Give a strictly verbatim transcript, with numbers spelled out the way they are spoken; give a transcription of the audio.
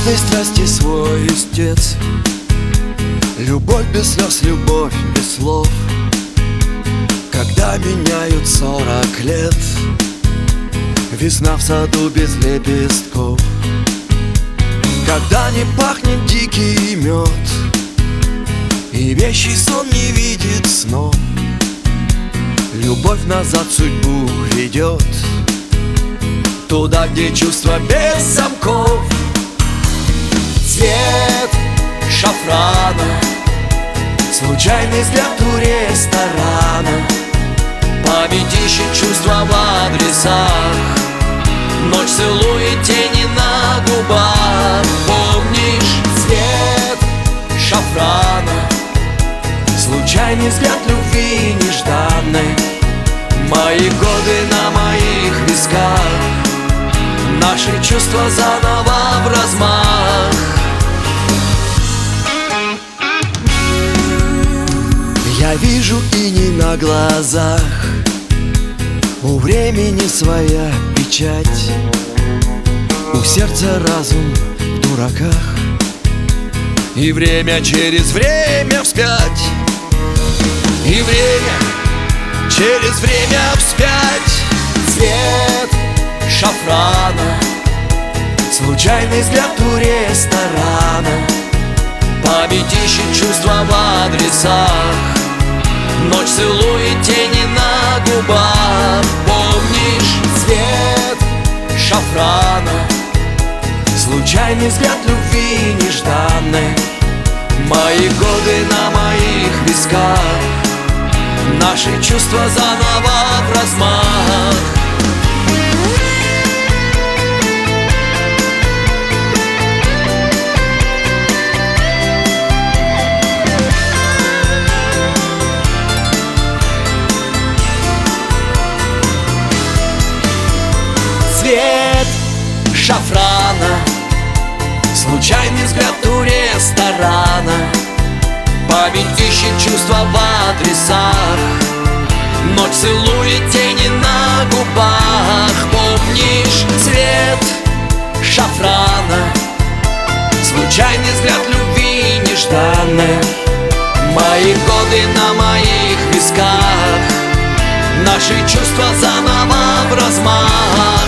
каждой страсти свой истец. Любовь без слез, любовь без слов. Когда меняют сорок лет, весна в саду без лепестков. Когда не пахнет дикий мед, и вещий сон не видит снов. Любовь назад судьбу ведет, туда, где чувства без замков. Цвет шафрана, случайный взгляд у ресторана, память ищет чувства в адресах. Ночь целует тени на губах. Помнишь цвет шафрана, случайный взгляд любви нежданной. Мои годы на моих висках, наши чувства заново в размах. Я вижу иней на глазах, у времени своя печать, у сердца разум в дураках, и время через время вспять, и время через время вспять. Цвет шафрана, случайный взгляд у ресторана, память ищет чувства в адресах. Ночь целует тени на губах. Помнишь цвет шафрана, случайный взгляд любви нежданной. Мои годы на моих висках, наши чувства заново в размах. Цвет шафрана, случайный взгляд у ресторана, память ищет чувства в адресах. Ночь целует тени на губах. Помнишь цвет шафрана, случайный взгляд любви нежданной. Мои годы на моих висках, наши чувства заново в размах.